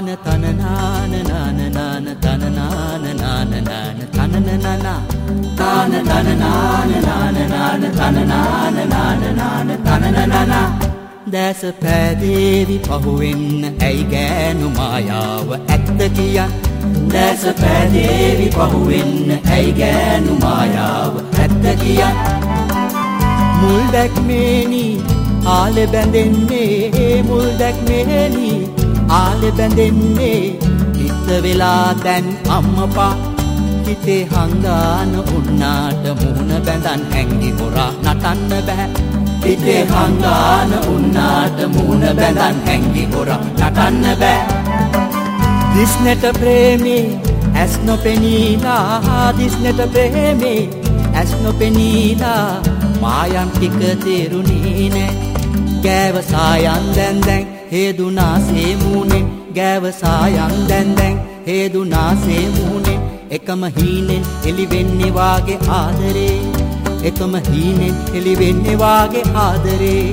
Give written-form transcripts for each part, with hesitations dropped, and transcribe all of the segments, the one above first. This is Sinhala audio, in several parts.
Tana tana nana nana nana tana nana nana nana tana nana tana tana nana nana nana tana nana nana nana tana nana That's a පැදේවි පහුවෙන්න ඇයි ගෑනු මායාව ඇත්ත කියන් That's a පැදේවි පහුවෙන්න ඇයි ගෑනු මායාව ඇත්ත කියන් මුල් දැක්මේනි ආලෙ බැඳෙන්නේ මුල් දැක්මේනි ආලෙ බැඳෙන්නේ හිත වෙලා දැන් අම්මපා හිතේ හංගාන උන්නාට මුහුණ බැඳන් හැංගි හොරා නටන්න බෑ හිතේ හංගාන උන්නාට මුහුණ බැඳන් හැංගි හොරා නටන්න බෑ දිස්නෙට ප්‍රේමේ ඇස් නොපෙනීලා දිස්නෙට ප්‍රේමේ ඇස් නොපෙනීලා මායම් ටික තේරුණේ නෑ ගෑව සායන් දැන් හේදුනාසේ මූණෙන් ගෑව සායන් දැන් හේදුනාසේ මූණෙන් එකම හීනෙන් එලි වෙන්නේ වාගේ ආදරේ එකම හීනෙන් එලි වෙන්නේ වාගේ ආදරේ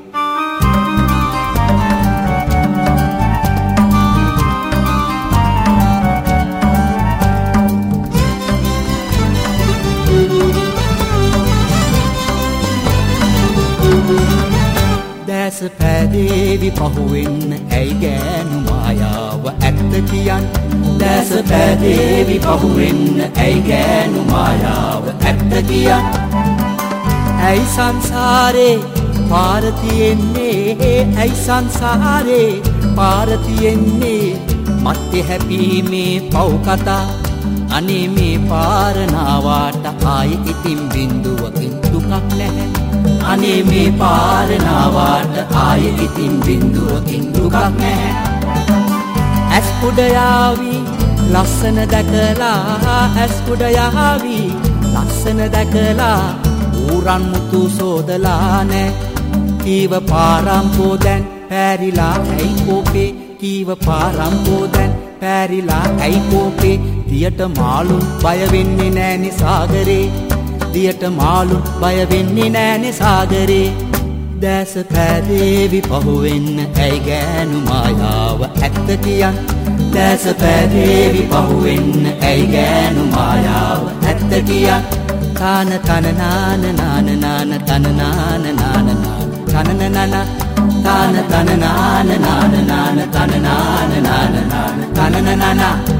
දැස පැදේවි පහුවෙන්න ඇයි ගෑනු මායාව ඇත්ත කියන් දැස පැදේවි පහුවෙන්න ඇයි ගෑනු මායාව ඇත්ත කියන් ඇයි සංසාරේ පාර තියෙන්නේ ඇයි සංසාරේ පාර තියෙන්නේ මත්තේ හැපීමේ පව් කතා අනේ මේ පාර නාවාට ආයි ඉතින් බින්දුවකින් දුකක් නැහැ අනේ මේ පාර නාවාට ආයි ඉතින් බින්දුවකින් දුකක් නැහැ ඇස් උඩ යාවි ලස්සන දැකලා ඇස් උඩ යාවි ලස්සන දැකලා ඌරන් මුතු සෝදලා නෑ කීව පාරම්පෝ දැන් පැරිලා ඇයි කෝපේ කීව පාරම්පෝ දැන් පැරිලා ඇයි කෝපේ දියට මාළු බය වෙන්නේ නෑනේ සාගරේ දියට මාළු බය වෙන්නේ නෑනේ සාගරේ දැස පැදේවි පහුවෙන්න ඇයි ගෑනු මායාව ඇත්ත කියන් දැස පැදේවි පහුවෙන්න ඇයි ගෑනු මායාව ඇත්ත කියන් තාන තන නාන නාන නාන තන නාන නාන නාන තන නන තාන තන නාන නාන නාන තන නාන නාන නාන තන නන